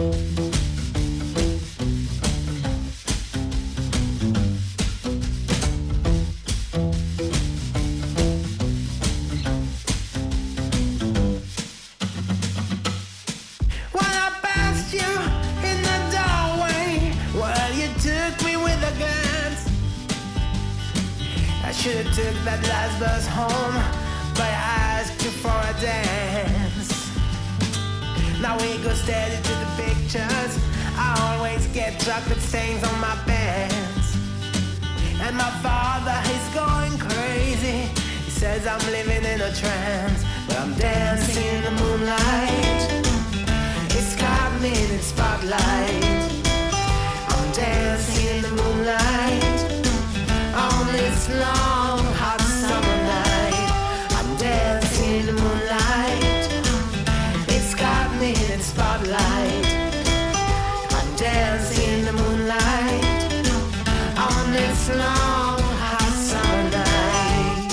Should've took that last bus home, but I asked you for a dance. Now we go steady to the pictures. I always get chocolate stains on my pants. And my father, he's going crazy. He says I'm living in a trance, but I'm dancing in the moonlight. It's caught me in the spotlight. I'm dancing in the moonlight on this long hot summer night. I'm dancing in the moonlight. It's got me in its spotlight. I'm dancing in the moonlight on this long hot summer night.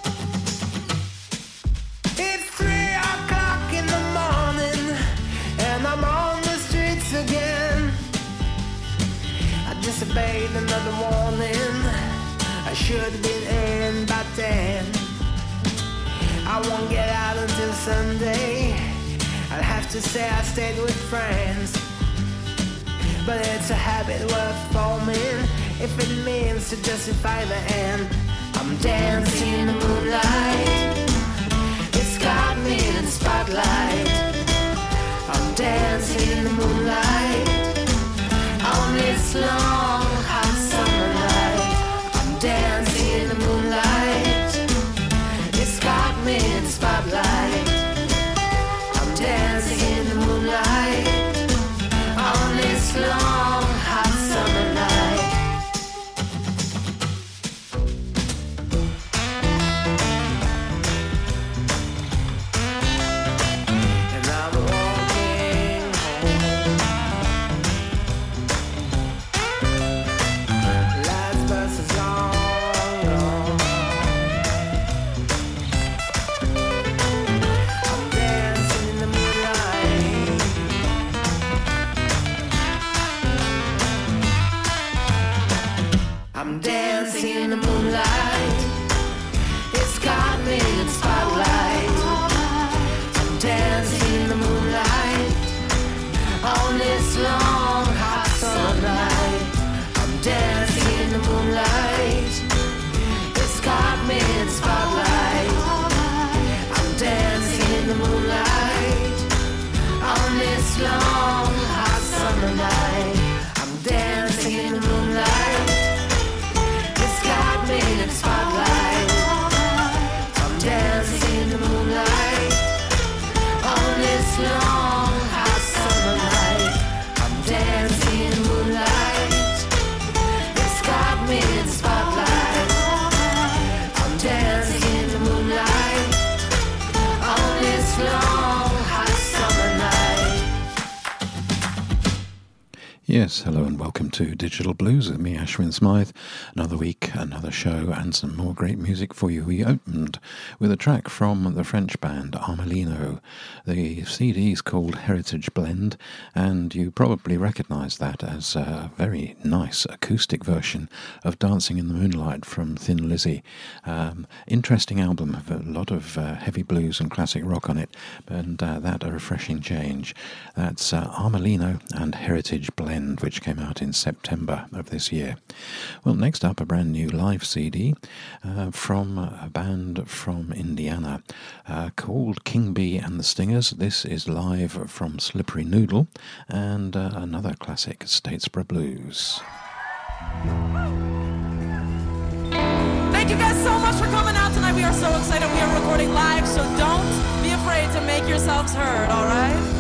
It's 3 o'clock in the morning and I'm on the streets again. I disobeyed another warning. I should have been in by 10. I won't get out until Sunday. I'd have to say I stayed with friends, but it's a habit worth forming if it means to justify the end. I'm dancing in the moonlight. It's got me in the spotlight. I'm dancing in the moonlight on this long hot summer night. Dancing in the moonlight. It's got me in the spotlight. I'm dancing in the moonlight on this long hot summer night. And I'm walking home. Last bus is on. I'm dancing in the moonlight. It's got me in the spotlight. I'm dancing in the moonlight on this long hot summer night. I'm dancing in the moonlight. It's got me in the spotlight. I'm dancing in the moonlight on this long hot summer night. I'm dancing in the moonlight. Got me in the spotlight. I'm dancing in the moonlight on this long hot summer night. I'm dancing in the moonlight. It's got me in the spotlight. I'm dancing in the moonlight on this long hot summer night. Yes, hello and welcome to Digital Blues with me, Ashwin Smythe. Another week, another show, and some more great music for you. We opened with a track from the French band Armelino. The CD is called Heritage Blend, and you probably recognise that as a very nice acoustic version of Dancing in the Moonlight from Thin Lizzy. Interesting album, a lot of heavy blues and classic rock on it, and that a refreshing change. That's Armelino and Heritage Blend, which came out in September of this year. Well, next up, a brand new live CD from a band from Indiana called King Bee and the Stingers. This is live from Slippery Noodle, and another classic, Statesboro Blues. Thank you guys so much for coming out tonight. We are so excited. We are recording live, so don't be afraid to make yourselves heard, all right?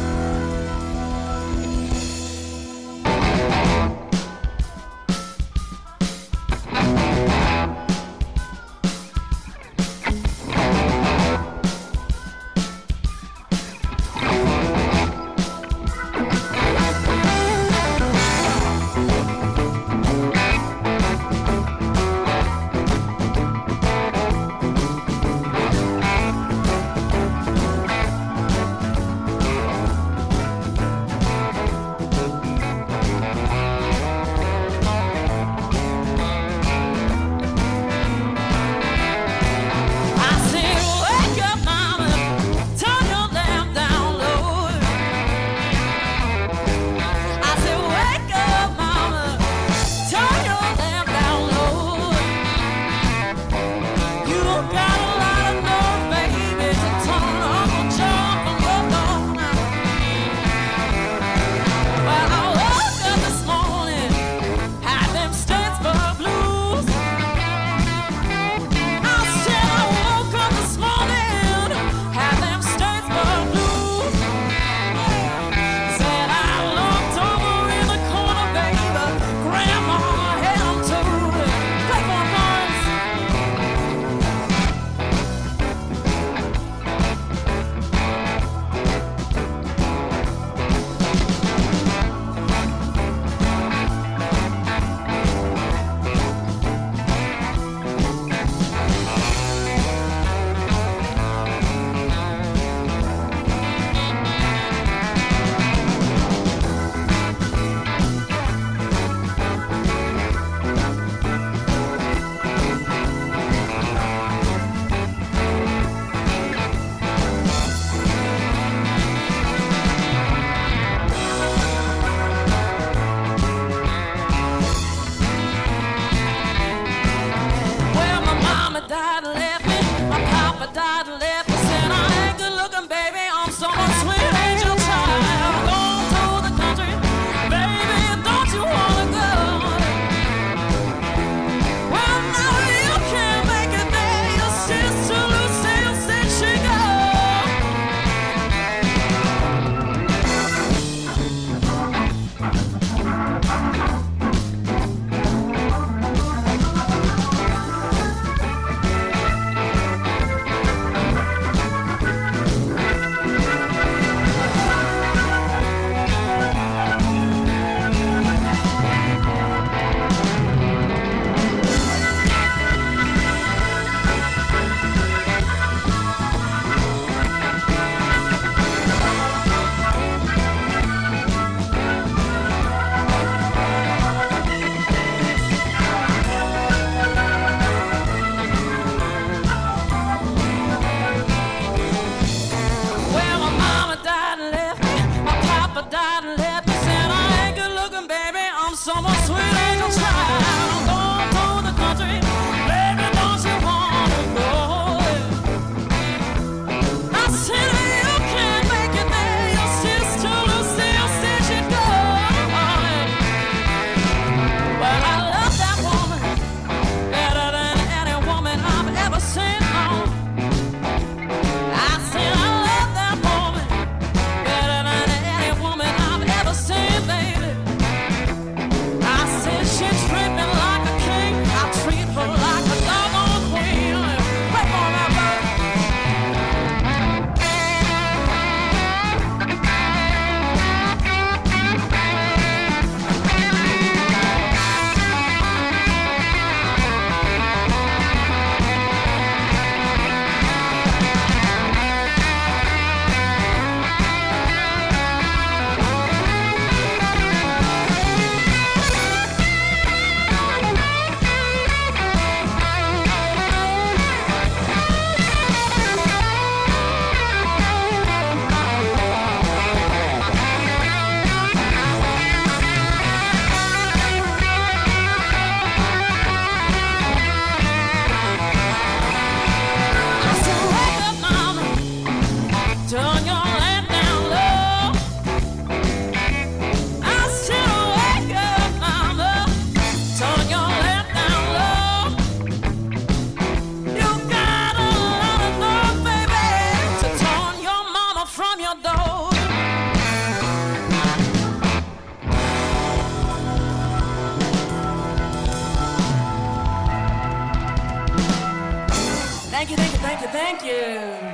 Thank you.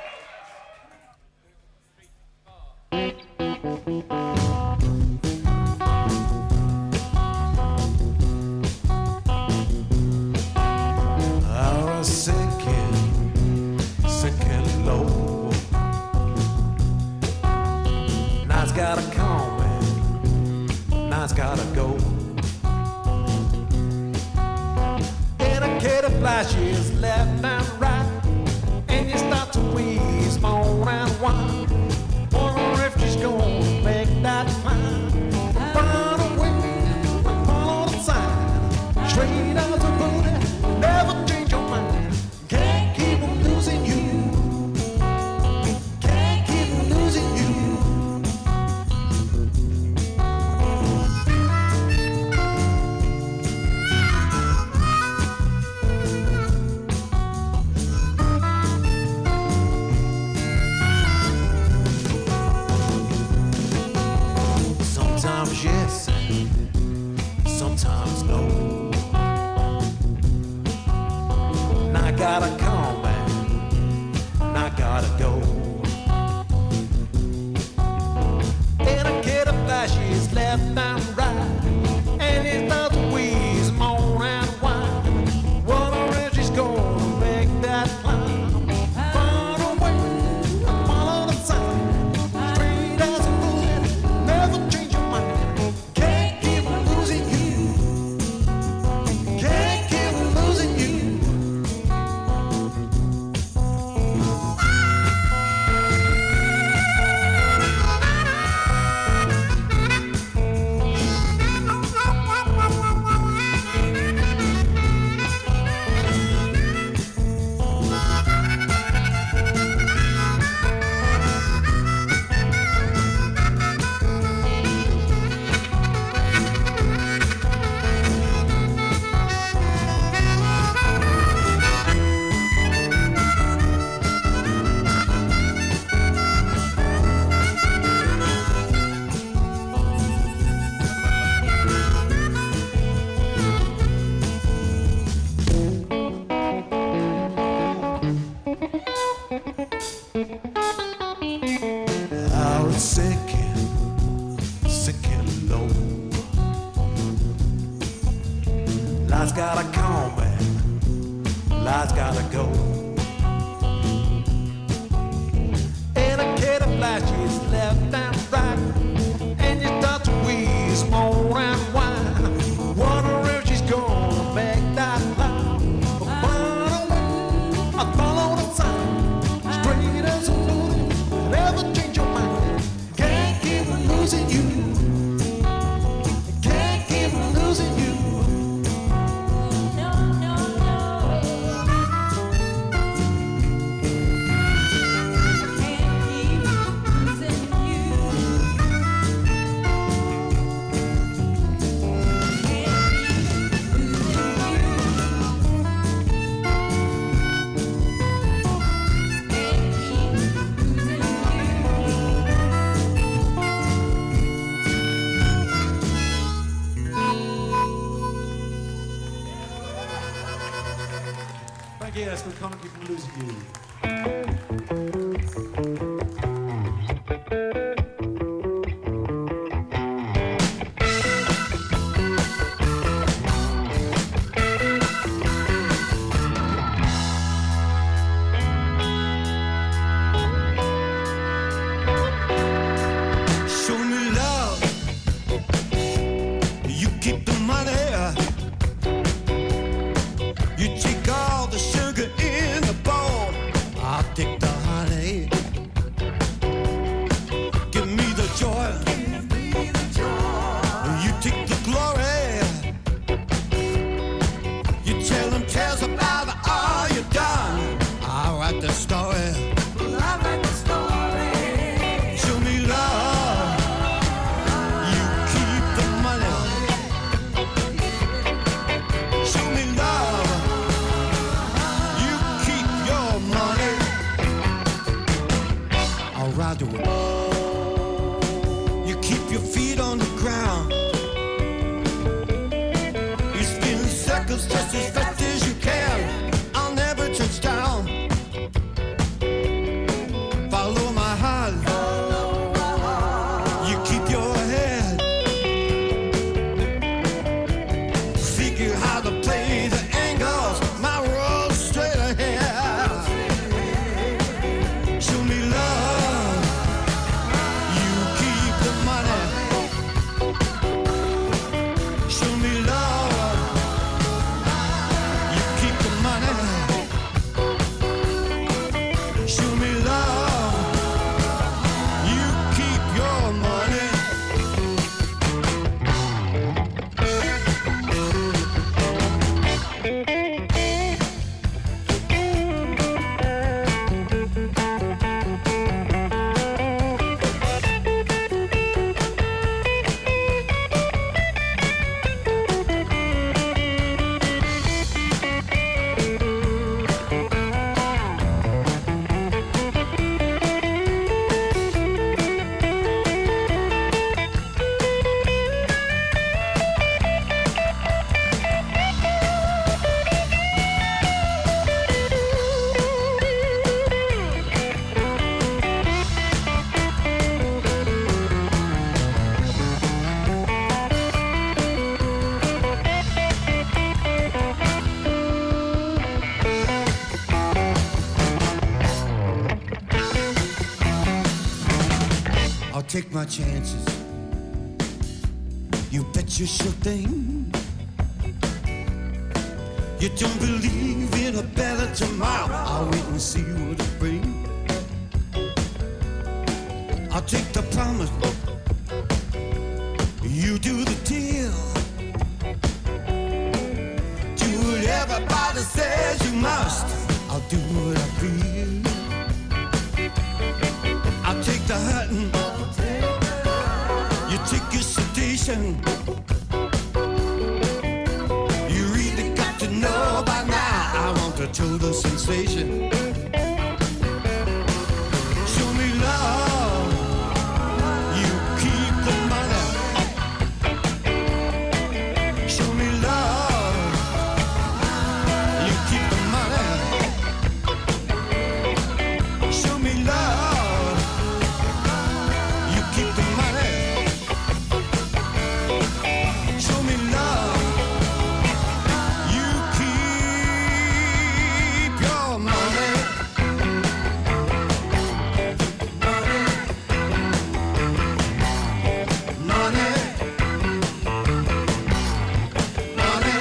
I was sinking low. Night's gotta come and night's gotta go. Indicator flashes left and right, and you start to wheeze, moan and whine. Wonder if she's gonna make that climb. Run away, follow the sign. Straight as a bullet, never change your mind. Can't keep on losing you. Can't keep on losing you. Sometimes yes, sometimes no. And I gotta come back, and I gotta go. Indicator flashes left and right, and it starts to wheeze, moan and whine. Wonder if she's gonna make that climb. Run away, follow the sign. Straight as a bullet, never change your mind. Can't keep losing you. Can't keep losing you. I was sinking low. Lights gotta come back, lights gotta go. Indicator flashes left and right, and you start to wheeze, moan and whine. Wonder if she's gonna make that climb. Run away, I follow the sign. Straight as a bullet, never change your mind. Can't keep losing you. Can't keep losing you. Thank you, that's what can't keep losing you. Show me love. You keep the money. You take all the sugar in the bowl. I'll take the honey. I'll take my chances. You bet you sure thing. You don't believe in a better tomorrow. I'll wait and see what it brings. I'll take the promise. You do the deal. Do what everybody says you must. I'll do what I feel. I'll take the hurting. You take your sedation. You really got to know by now. I want a total sensation. Show me love. You keep the money. Show me love. You keep the money. Show me love. You keep the money. Show me love. You keep your money. Money. Money.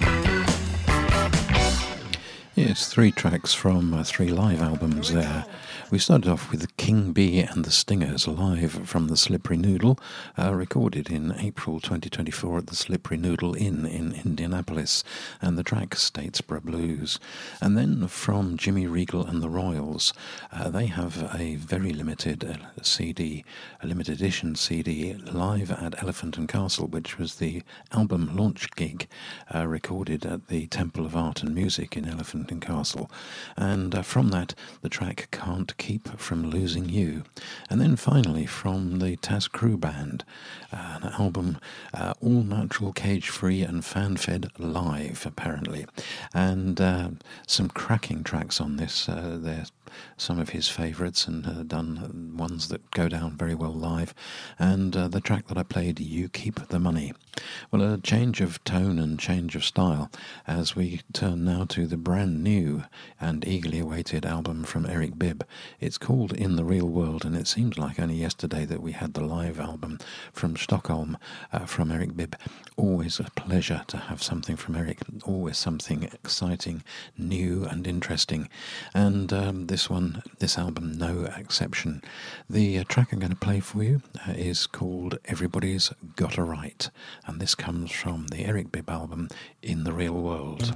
Yes, 3 tracks from 3 live albums there. We started off with King Bee and the Stingers live from the Slippery Noodle, recorded in April 2024 at the Slippery Noodle Inn in Indianapolis, and the track Statesboro Blues. And then from Jimmy Regal and the Royals, they have a very limited CD, a limited edition CD, live at Elephant and Castle, which was the album launch gig recorded at the Temple of Art and Music in Elephant and Castle. And from that, the track Can't Keep From Losing You. And then finally from the Taz Crew Band, an album all natural, cage-free and fan-fed live, apparently. And some cracking tracks on this. They're some of his favourites and done ones that go down very well live. And the track that I played, You Keep the Money. Well, a change of tone and change of style as we turn now to the brand new and eagerly awaited album from Eric Bibb. It's called In the Real World, and it seems like only yesterday that we had the live album from Stockholm from Eric Bibb. Always a pleasure to have something from Eric, always something exciting, new and interesting. And this album, no exception. The track I'm going to play for you is called Everybody's Got a Right, and this comes from the Eric Bibb album In the Real World.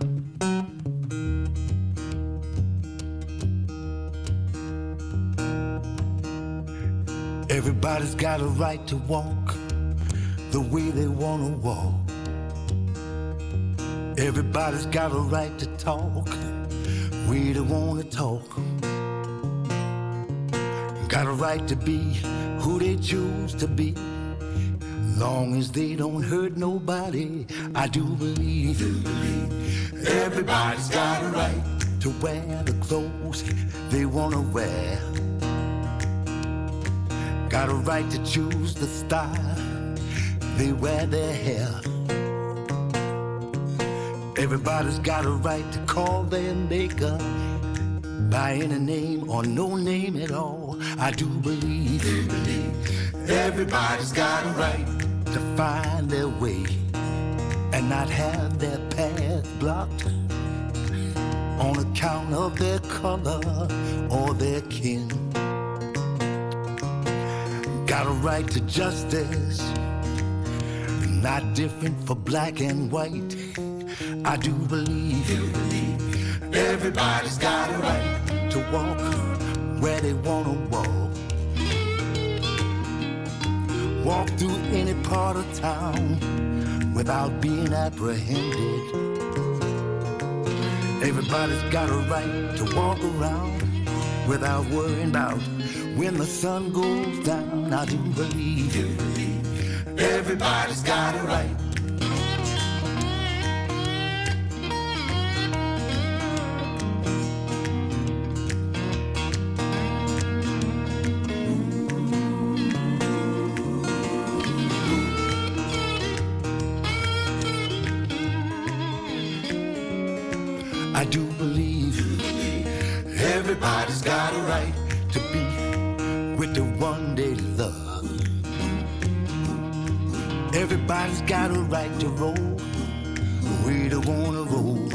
Everybody's got a right to walk the way they want to walk. Everybody's got a right to talk the way they want to talk. Got a right to be who they choose to be, long as they don't hurt nobody. I do believe everybody's got a right to wear the clothes they want to wear. Got a right to choose the style they wear their hair. Everybody's got a right to call their maker by any name or no name at all. I do believe everybody's got a right to find their way and not have their path blocked on account of their color or their kin. Got a right to justice, not different for black and white. I do believe everybody's got a right to walk where they want to walk. Walk through any part of town without being apprehended. Everybody's got a right to walk around without worrying about when the sun goes down. I do believe everybody's got a right. I do believe everybody's got a right to be with the one they love. Everybody's got a right to roll the way they wanna roll.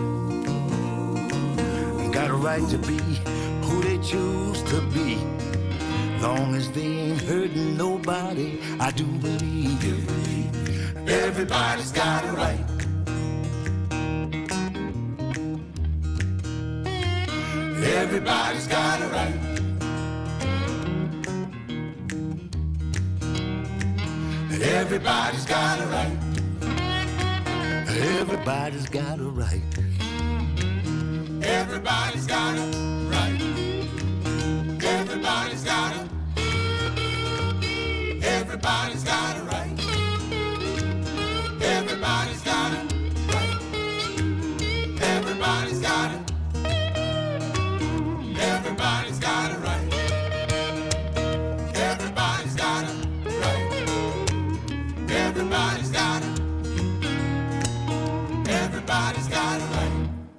Got a right to be who they choose to be. Long as they ain't hurting nobody, I do believe everybody's got a right. Everybody's got a right. Everybody's got a right. Everybody's got a right. Everybody's got a right. Everybody's got a. Everybody's got a right. Everybody's got a right. Everybody's got a. Everybody's got a right. Everybody's got a right. Everybody's got a. Everybody's got a right.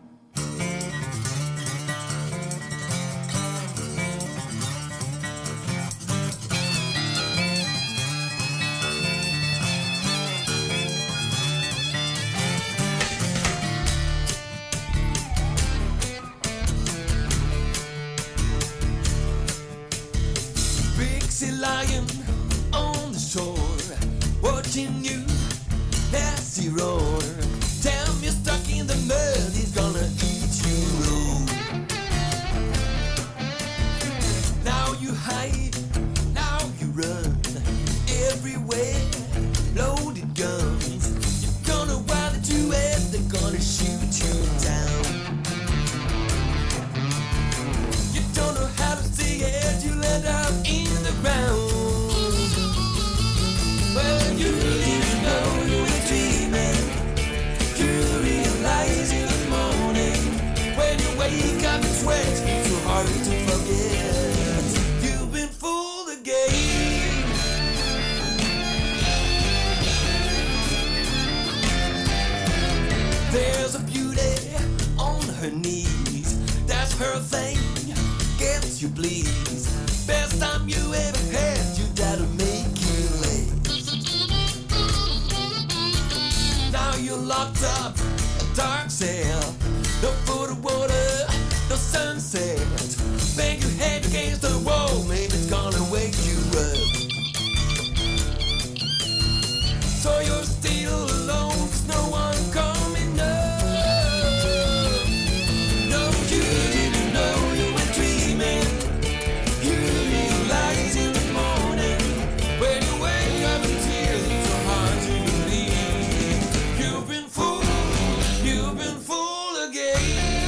Lying on the shore, watching you as you roar. Damn, you're stuck in the mud, he's gonna eat you raw. Now you hide, now you run, everywhere, loaded guns. You're gonna wild at you and they're gonna shoot you down. You don't know how to say it, you'll end up in the ground. Well, you didn't know you were dreaming. You realize in the morning when you wake up and sweat, it's so hard to forget. You've been fooled again. There's a beauty on her knees. That's her thing. Gets you please. Best time you ever had, you gotta make you late. Now you're locked up, a dark cell. No food or water, no sunset. Bang your head against the wall, maybe it's gonna wake you up. So you're still alone, 'cause no one coming up. No, you didn't know you were dreaming. You realize in the morning when you wake up and tears, it's so hard to believe. You've been fooled again.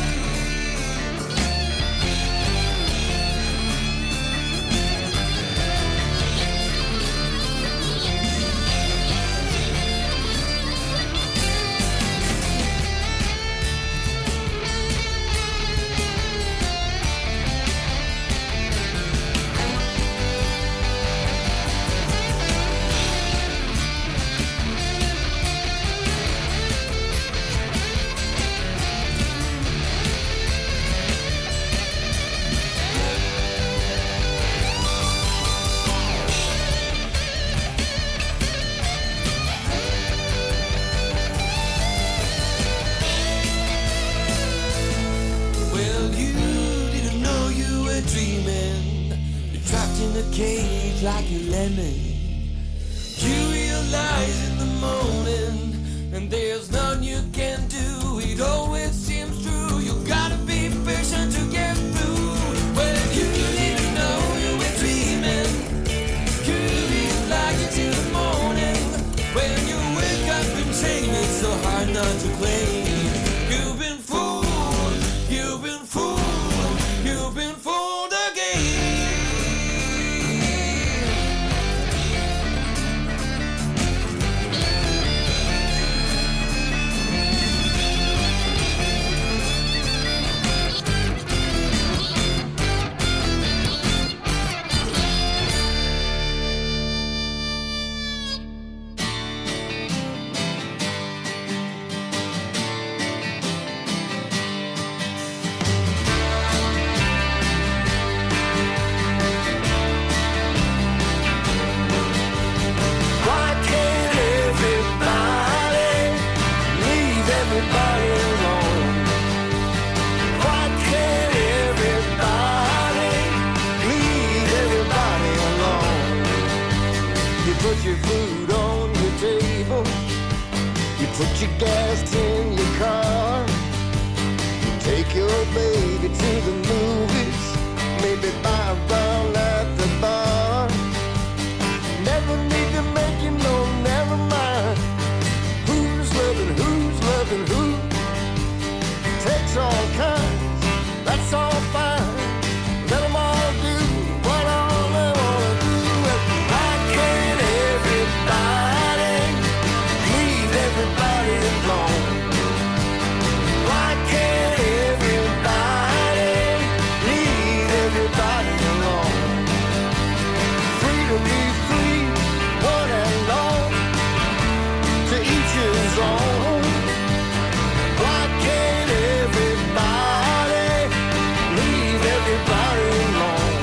Cage like a lemon. You realize in the morning, and there's none you can do. It always seems true. You gotta be patient to get through. Well, you didn't know you were dreaming. You realize it in the morning when you wake up in shame. It's so hard not to claim. You've been fooled. You've been fooled. You've been fooled again. You put your food on your table. You put your gas in your car. You take your baby to the movies. Maybe buy a round at the bar. Never need to make you know, never mind. Who's loving who? Takes all kinds, that's all fine. Let them all do what all they wanna do. Why can't everybody leave everybody alone? Why can't everybody leave everybody alone? Free to be free, one and all, to each his own. Why can't everybody leave everybody alone?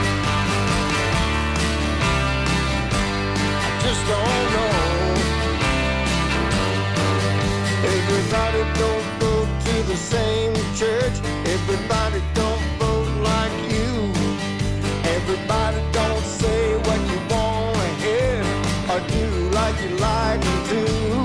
I just don't know. Everybody don't go to the same church. Everybody don't vote like you. Everybody don't say what you want to hear or do like you like them to.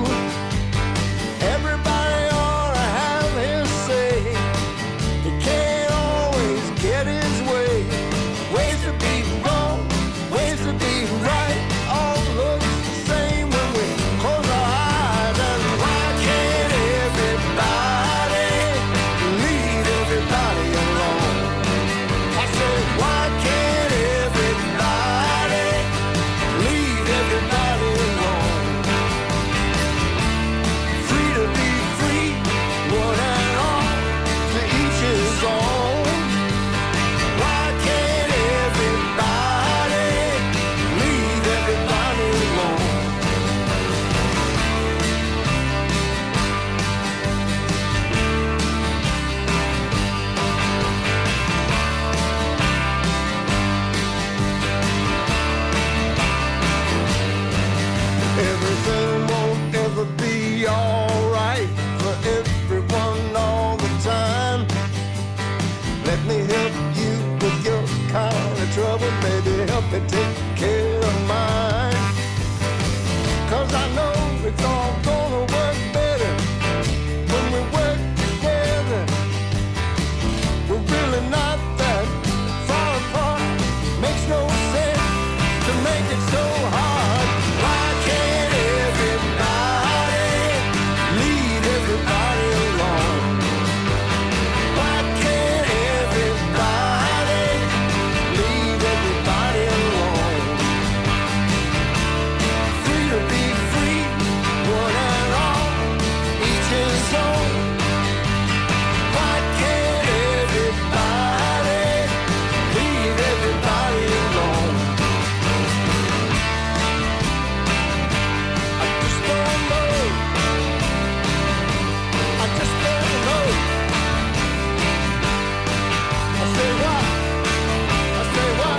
Everybody ought to have his say. He can't always get his way. Ways to be wrong, ways to be right. All looks the same when we close our eyes. And why can't everybody leave everybody alone? I said, why can't everybody leave everybody alone? Free to be free, one and all, to each his own. Why can't everybody leave everybody alone? Everything won't ever be alright for everyone all the time. Let me help you with your kind of trouble, baby. Help me take care of mine. 'Cause I know it's all gonna work better when we work together. We're really not that far apart. Makes no sense to make it so hard. Why can't everybody leave everybody alone? Why can't everybody leave everybody alone? Free to be free, one and all, each his own. Why can't everybody leave everybody alone? I just don't know. I just don't know. I say why? I say why?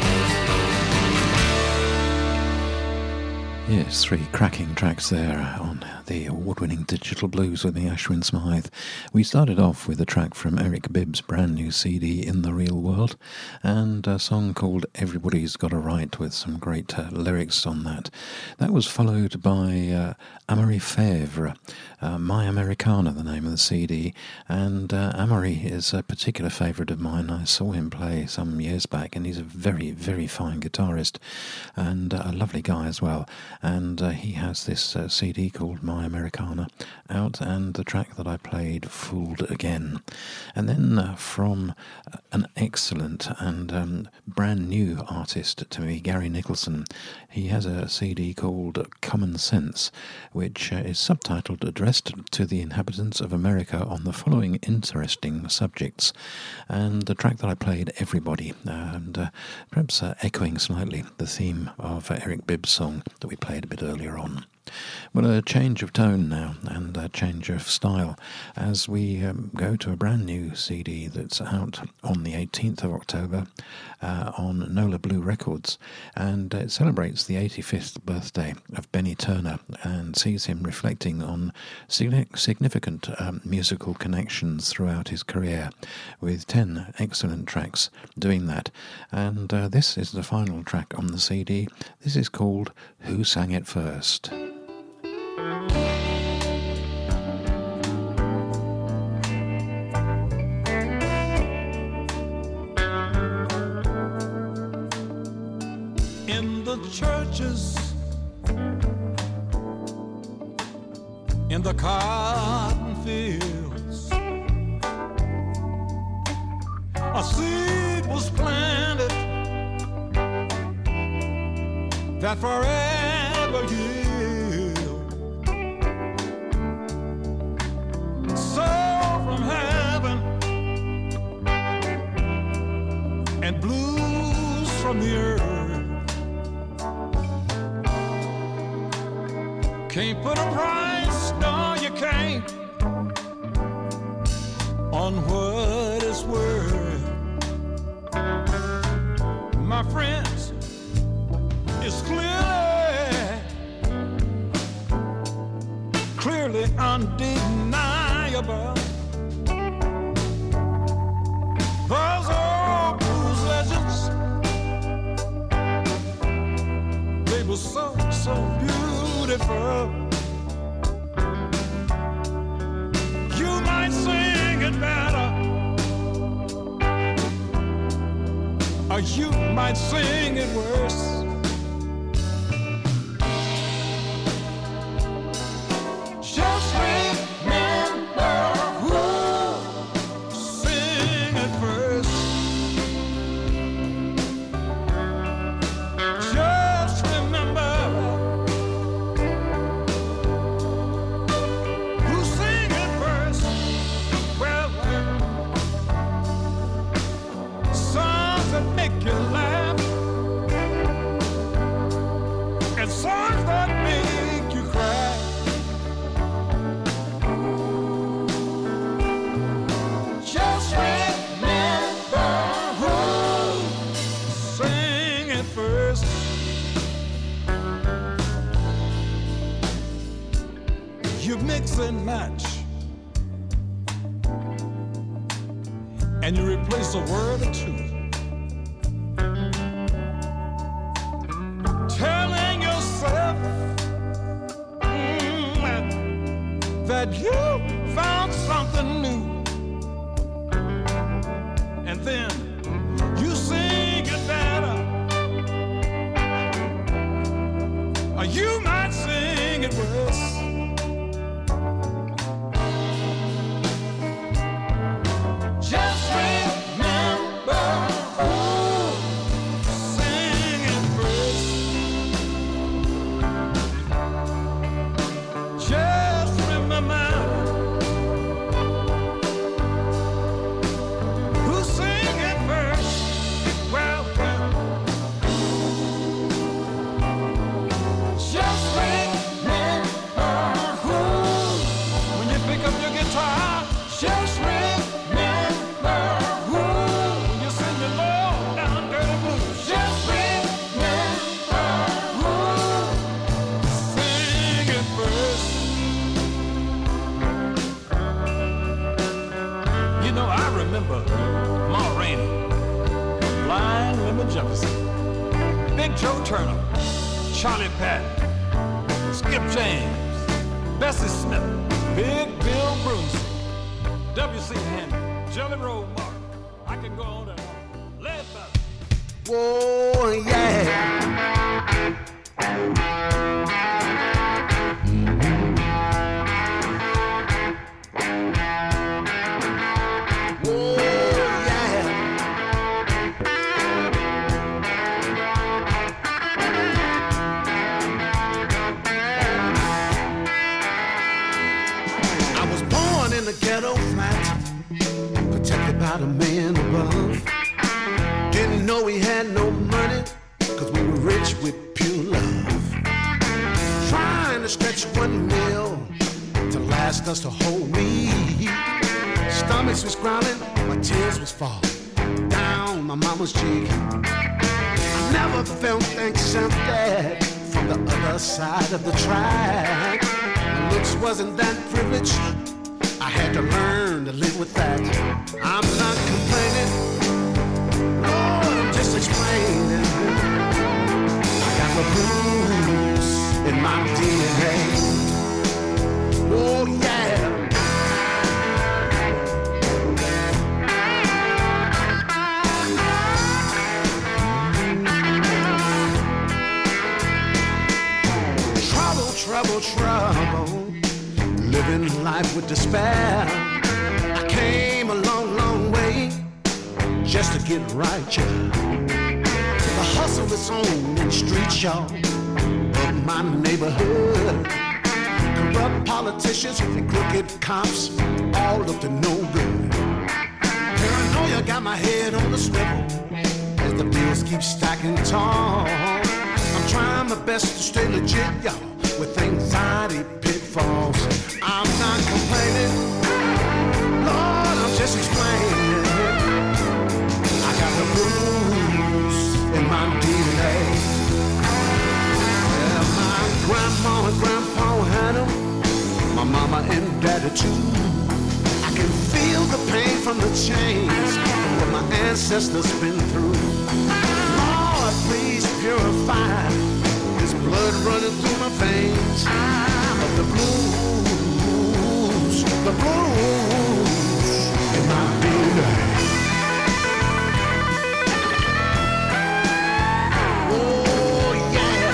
Yes, three cracking tracks there on the award-winning Digital Blues with me, Ashwin Smythe. We started off with a track from Eric Bibb's brand new CD, In the Real World, and a song called Everybody's Got a Right with some great lyrics on that. That was followed by Amory Fevre, My Americana, the name of the CD, and Amory is a particular favourite of mine. I saw him play some years back, and he's a very, very fine guitarist and a lovely guy as well. And he has this CD called My Americana out, and the track that I played, Fooled Again. And then from an excellent and brand new artist to me, Gary Nicholson, he has a CD called Common Sense, which is subtitled Addressed to the Inhabitants of America on the following interesting subjects. And the track that I played, Everybody, and perhaps echoing slightly the theme of Eric Bibb's song that we played a bit earlier on. Well, a change of tone now and a change of style as we go to a brand new CD that's out on the 18th of October on Nola Blue Records, and it celebrates the 85th birthday of Benny Turner and sees him reflecting on significant musical connections throughout his career, with 10 excellent tracks doing that. And this is the final track on the CD. This is called Who Sang It First? In the churches, in the cotton fields, a seed was planted that forever yield. So from heaven and blues from the earth, can't put a price, no you can't, on what it's worth. My friends, it's clearly undeniable. Those old blues legends, they were so beautiful. You might sing it better, or you might sing it worse. Just remember who sang it first. Just remember who sang it first. Well, songs that make you laugh and songs that make you cry. Just remember who sang it first. You mix and match, and you replace a word or two, telling yourself that you found something new. And then you sing it better, or you might sing it worse. Just remember who sang it first. Just remember who sang it first. Well, just remember who. When you pick up your guitar, just remember who. When you sing the low down dirty blues, just remember who sang it first. You know, I remember Ma Rainey, Blind Lemon Jefferson, Big Joe Turner, Charlie Patton, Skip James, Bessie Smith, Big Bill Bruce, W.C. Handy, Jelly Roll Martin. I can go on and on. Led by Oh, yeah. Oh, yeah. I was born in the ghetto flat, protected by the man above. Didn't know we had no money, cause we were rich with pure love. to stretch one meal to last us the whole week. Stomachs was growling, my tears was falling down my mama's cheek. I never felt thanks and that from the other side of the track. My looks wasn't that privileged, I had to learn to live with that. I'm not complaining, Lord, I'm just explaining. I got the blues in my DNA. Oh yeah. Trouble, living life with despair. I came a long, long way just to get right, yeah. The hustle is on in the streets, y'all, of my neighborhood. Corrupt politicians and crooked cops, all up to no good. Paranoia got my head on the swivel as the bills keep stacking tall. I'm trying my best to stay legit, y'all, with anxiety pitfalls. I'm not complaining, Lord, I'm just explaining. I got the blues in my DNA. Yeah, my grandma and grandpa had them, my mama and daddy too. I can feel the pain from the chains that my ancestors been through. Lord, please purify this blood running through my veins. But the blues in my DNA. Oh yeah.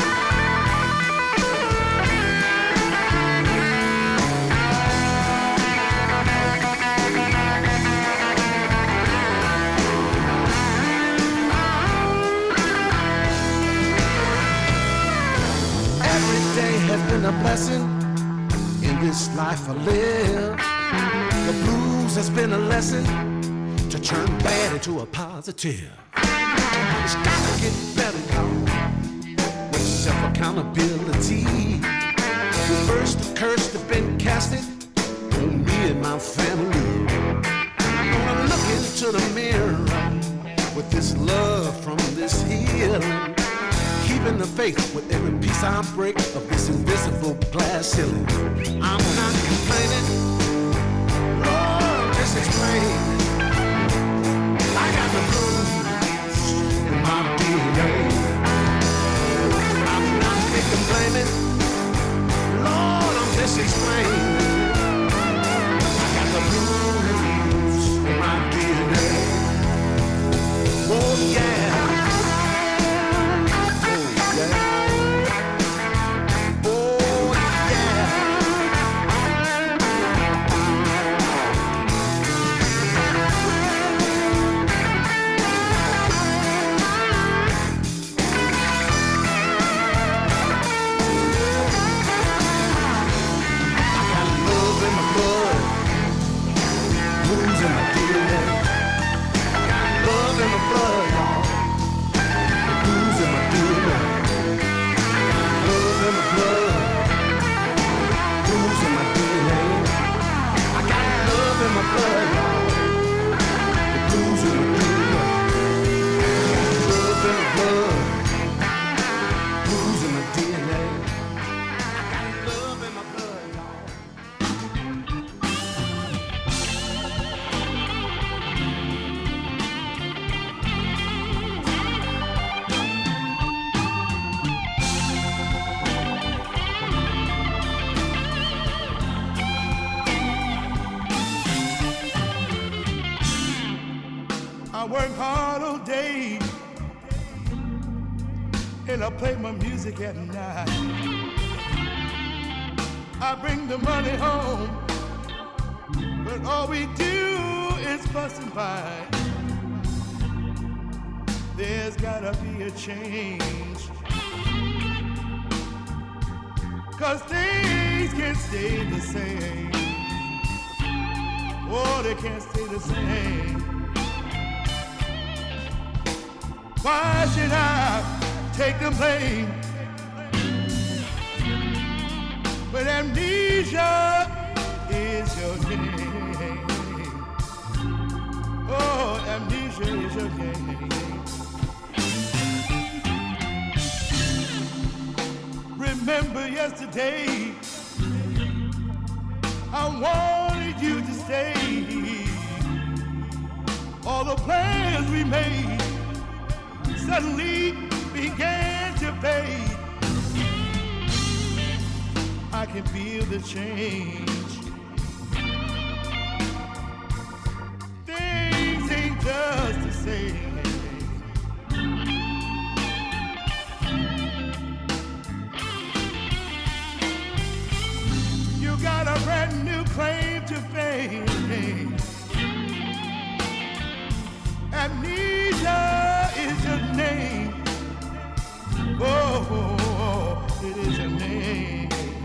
Has been a blessing in this life I live. The blues has been a lesson to turn bad into a positive. It's gotta get better, y'all, with self-accountability. Reverse the curse that's been casted on me and my family. I'm gonna look into the mirror with this love from this healing. Keeping the faith with every piece I break of this invisible glass ceiling. I'm not complaining, Lord, I'm just explaining. I got the blues in my DNA. I'm not complaining, Lord, I'm just explaining. I got the blues in my DNA. Oh yeah. I work hard all day and I play my music at night. I bring the money home, but all we do is fuss and fight. There's gotta be a change, 'cause things can't stay the same. Oh, they can't stay the same. Why should I take the blame Amnesia is your name. Oh, amnesia is your name. Remember yesterday, I wanted you to stay. All the plans we made suddenly began to fade. I can feel the change. Things ain't just the same. You got a brand new claim to fame. Amnesia is your name. Oh, it is your name.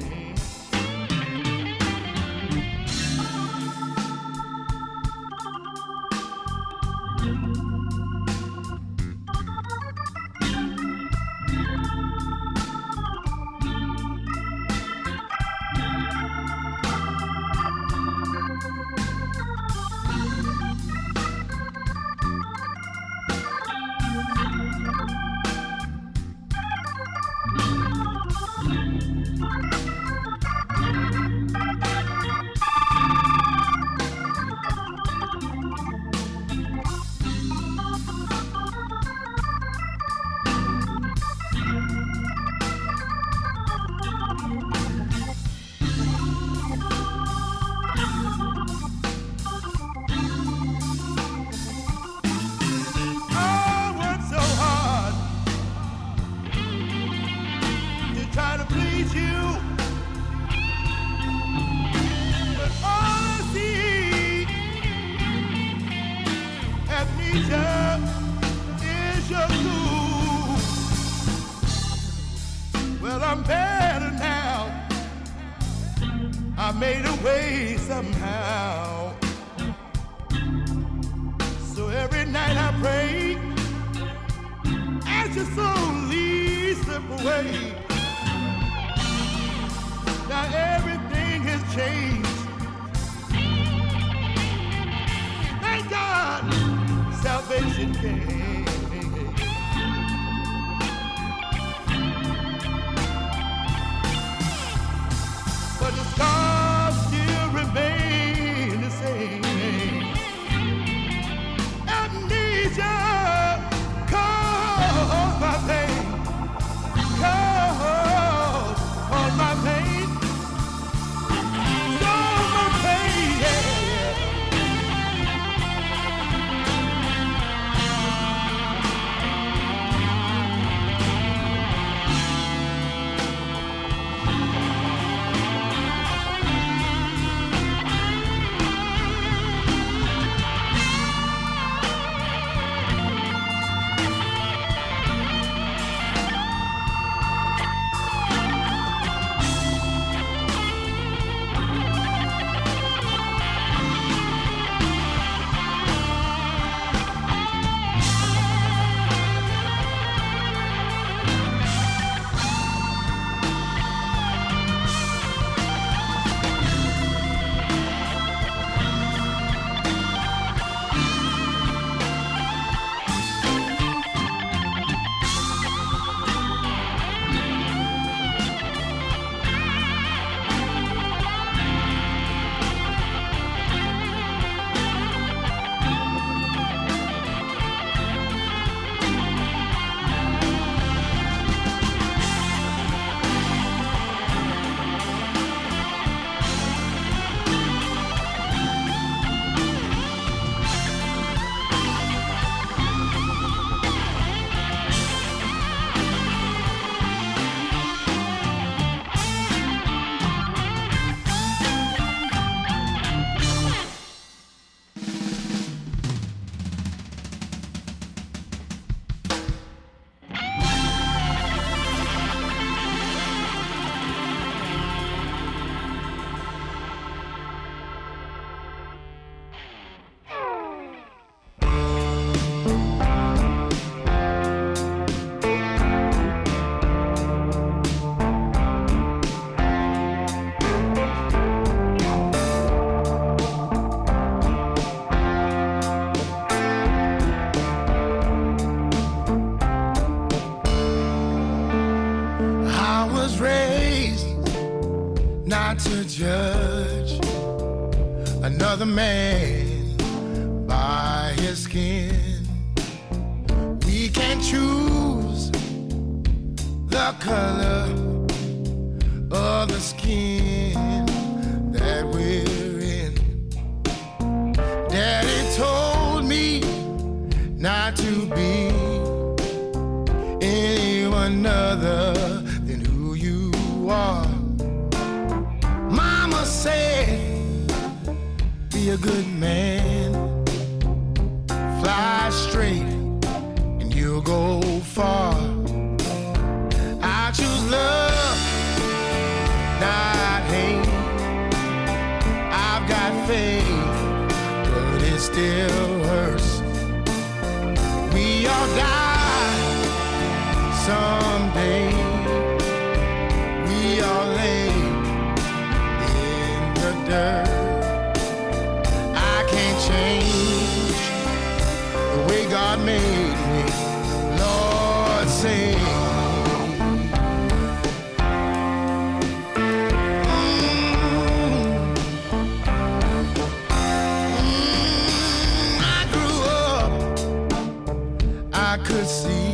Well, I'm better now. I made a way somehow. So every night I pray, as your slowly slip away. Now everything has changed. Thank God, salvation came. But the scars still remain the same. Amnesia caused my pain. Caused my pain. So much pain, yeah. raised not to judge another man by his skin. We can't choose the color of the skin that we're in. Daddy told me not to be anyone other than who you are. Mama said, be a good man, fly straight and you'll go far. I choose love, not hate. I've got faith, but it still hurts. We all die someday. We all lay in the dirt. I can't change the way God made me. Lord, save me. I grew up, I could see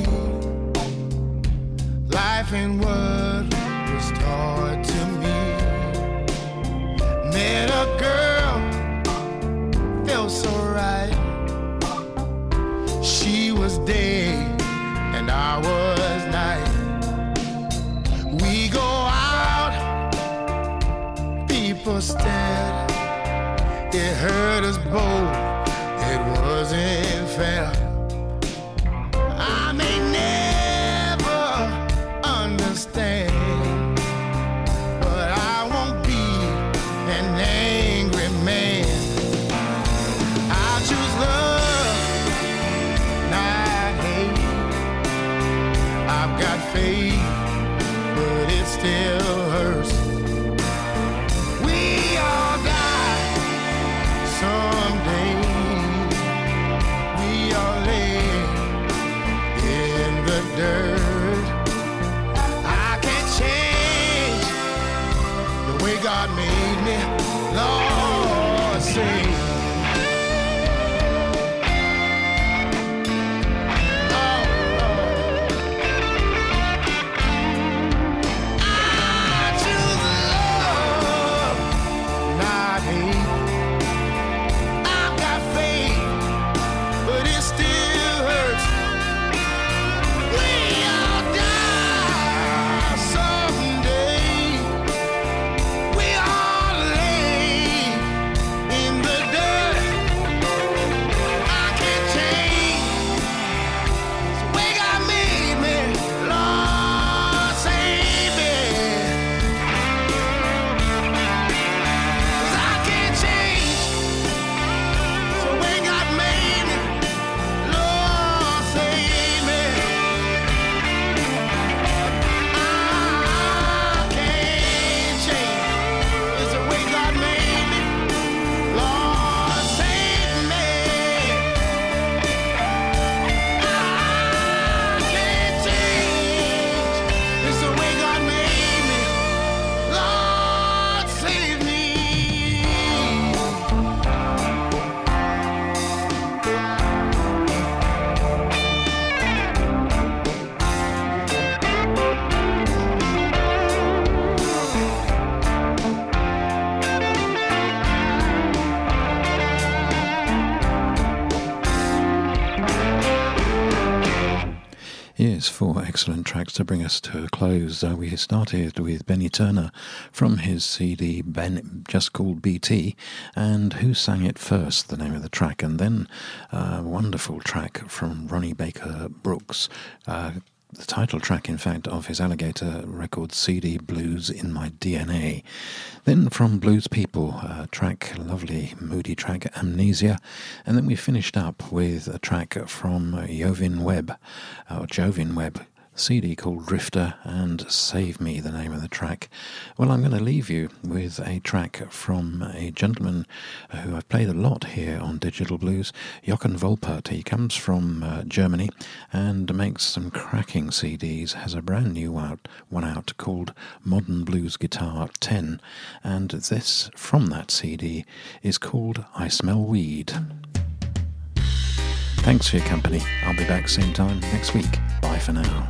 life and what was taught to me. Met a girl, felt so right. She was day and I was night. We go out, people stared. It hurt us both, it wasn't fair. I may never understand, but I won't be an angry man. I choose love, not hate. I've got faith, but it still hurts. We all die someday. We all lay in the dirt. I can't change the way God made me. Lord, save me. Oh, Lord. I choose love, not hate. I've got faith, but it still hurts. We all die someday. We all lay in the dirt. I can't change the way God made me. Lord, save me. 'Cause I can't change the way God made me. Lord, save me. I can't change. It's the way God made me. Lord, save me. I can't change. It's the way God made me. Lord, save me. Yes, four excellent tracks to bring us to a close. We started with Benny Turner from his CD just called BT, and Who Sang It First, the name of the track, and then a wonderful track from Ronnie Baker Brooks, the title track, in fact, of his Alligator Records CD, Blues in My DNA. Then from Blues People, a track, lovely moody track, Amnesia. And then we finished up with a track from Jovin Webb, CD called Drifter, and Save Me, the name of the track, Well, I'm going to leave you with a track from a gentleman who I've played a lot here on Digital Blues, Jochen Volpert. He comes from Germany and makes some cracking CDs, has a brand new one out called Modern Blues Guitar 10, and this from that CD is called I Smell Weed. Thanks for your company. I'll be back same time next week. Bye for now.